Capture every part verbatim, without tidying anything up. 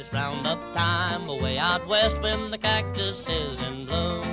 it's roundup time away out west when the cactus is in bloom.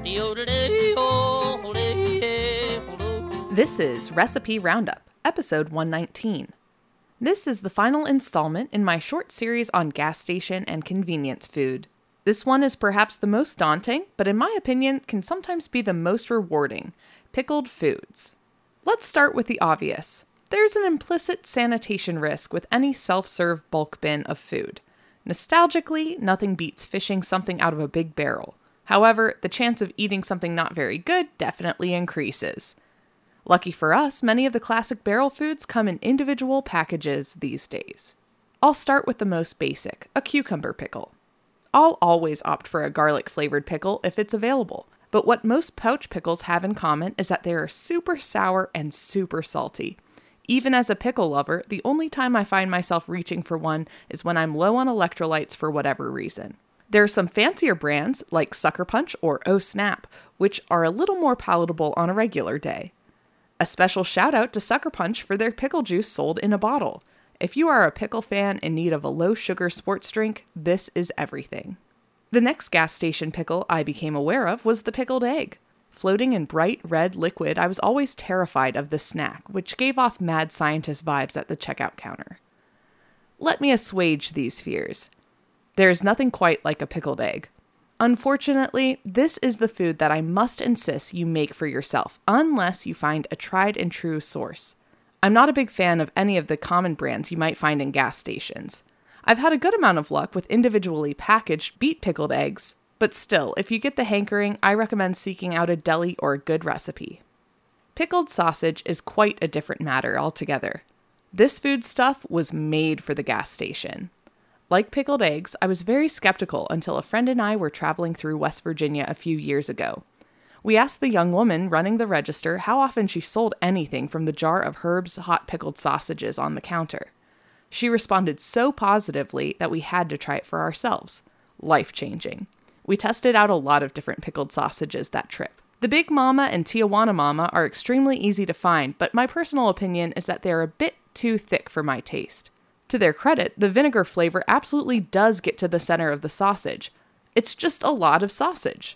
This is Recipe Roundup, episode one nineteen. This is the final installment in my short series on gas station and convenience food. This one is perhaps the most daunting, but in my opinion can sometimes be the most rewarding: pickled foods. Let's start with the obvious. There's an implicit sanitation risk with any self-serve bulk bin of food. Nostalgically, nothing beats fishing something out of a big barrel. However, the chance of eating something not very good definitely increases. Lucky for us, many of the classic barrel foods come in individual packages these days. I'll start with the most basic, a cucumber pickle. I'll always opt for a garlic-flavored pickle if it's available, but what most pouch pickles have in common is that they are super sour and super salty. Even as a pickle lover, the only time I find myself reaching for one is when I'm low on electrolytes for whatever reason. There are some fancier brands, like Sucker Punch or Oh Snap, which are a little more palatable on a regular day. A special shout out to Sucker Punch for their pickle juice sold in a bottle. If you are a pickle fan in need of a low-sugar sports drink, this is everything. The next gas station pickle I became aware of was the pickled egg. Floating in bright red liquid, I was always terrified of the snack, which gave off mad scientist vibes at the checkout counter. Let me assuage these fears. There is nothing quite like a pickled egg. Unfortunately, this is the food that I must insist you make for yourself, unless you find a tried and true source. I'm not a big fan of any of the common brands you might find in gas stations. I've had a good amount of luck with individually packaged beet pickled eggs, but still, if you get the hankering, I recommend seeking out a deli or a good recipe. Pickled sausage is quite a different matter altogether. This food stuff was made for the gas station. Like pickled eggs, I was very skeptical until a friend and I were traveling through West Virginia a few years ago. We asked the young woman running the register how often she sold anything from the jar of Herb's hot pickled sausages on the counter. She responded so positively that we had to try it for ourselves. Life-changing. We tested out a lot of different pickled sausages that trip. The Big Mama and Tijuana Mama are extremely easy to find, but my personal opinion is that they are a bit too thick for my taste. To their credit, the vinegar flavor absolutely does get to the center of the sausage. It's just a lot of sausage.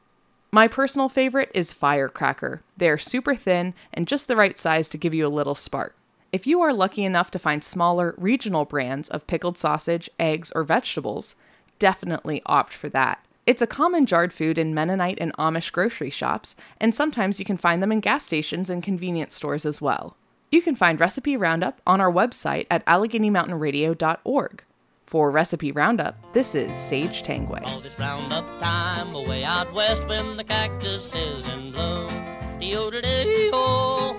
My personal favorite is Firecracker. They are super thin and just the right size to give you a little spark. If you are lucky enough to find smaller, regional brands of pickled sausage, eggs, or vegetables, definitely opt for that. It's a common jarred food in Mennonite and Amish grocery shops, and sometimes you can find them in gas stations and convenience stores as well. You can find Recipe Roundup on our website at allegheny mountain radio dot org. For Recipe Roundup, this is Sage Tangway. All this roundup time away out west when the cactus is in bloom.